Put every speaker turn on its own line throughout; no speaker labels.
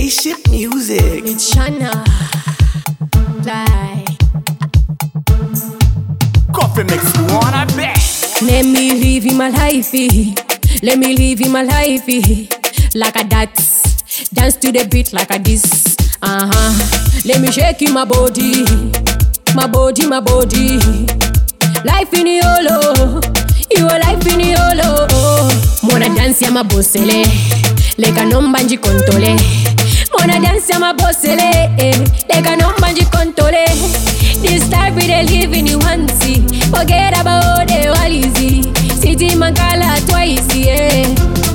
Spaceship music.
It's Shana. Fly.
Coffee makes me wanna bet.
Let me live in my life. Let me live in my life. Like a dance. Dance to the beat like a this. Let me shake in my body. My body, my body. Life in YOLO. Your life in YOLO. Mona dance ya mabosele. Leka nomba njikontole. Mona dance ya mabosele. Leka nomba njikontole. This life we dey live in you once. Forget about the walizi. City mankala twice, yeah.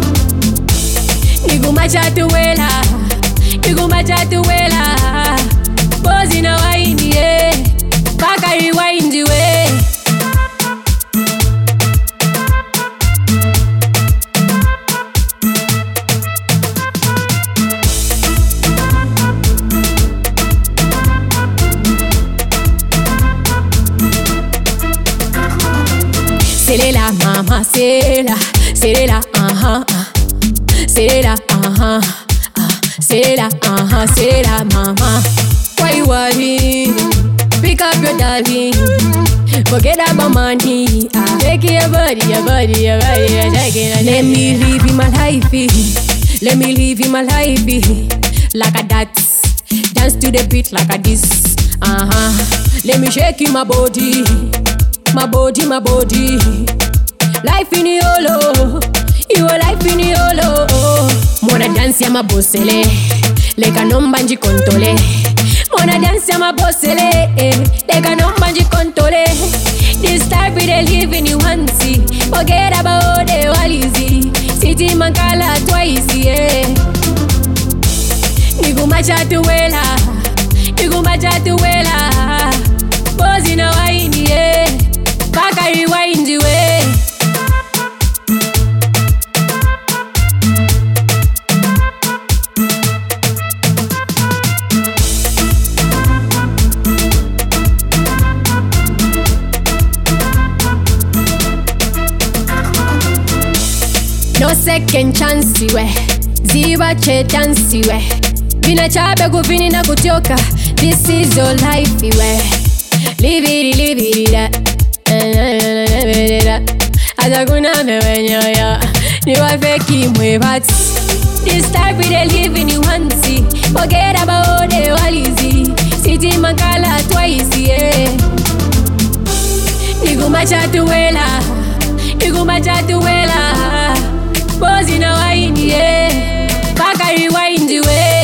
Niguma chatuwela. Niguma chatuwela. Bozi na waindi, yeah. Baka rewind, yeah. Selela mama, selela, selela, selela, selela, selela mama. Why you worry? Pick up your darling. Forget about money. Take your body, your body, your body. Let me live in my life. Let me live in my life. Like a dance. Dance to the beat like a this. Let me shake in my body. My body, my body. Life in YOLO. Your life in YOLO. Mona dance ya mabosele. Leka nomba njikontole. Mona dance ya mabosele. Leka nomba njikontole. This life we dey live in you once. Forget about the walizi. City mankala twice, yeah. Niguma chatuwela. Niguma chatuwela. Bozi na waindi, yeah. Baka rewind, way. No second chance, we. Ziba che dance, we. Vina chabe kuvini na kuchoka. This is your life, we. Live it, that. Azaguna mewenyoya. Ni wafeki mwebat. This life we dey live in you once. Forget about the walizi. City mankala twice, yeah. Niguma chatuwela. Niguma chatuwela. Bozi na waindi, yeah. Baka rewind, way.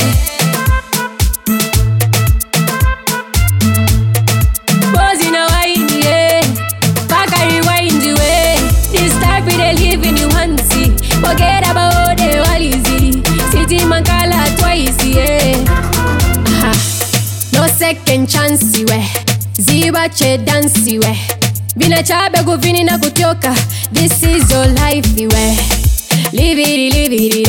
Bozi na waindi, yeah. Baka rewind, way. This life we dey live in you once. Forget about the walizi. City mankala twice, yeah. No second chance, we. Ziba che dance, we. Vina chabe kuvini na kuchoka. This is your life, we. Live it,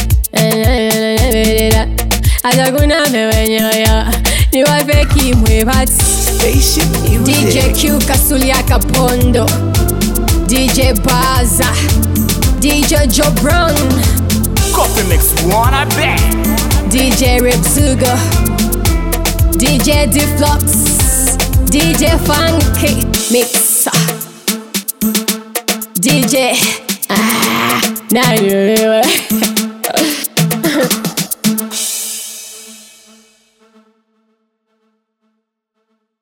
that. Azaguna mewenyoya. Ni wafeki mwebat.
Spaceship music.
DJ Q Kasulia Kapondo. DJ Baza. DJ Joe Brown.
Coffee makes me wanna bet.
DJ Ripsuga. DJ D-Flux. DJ Funky Mixer. DJ. Nah,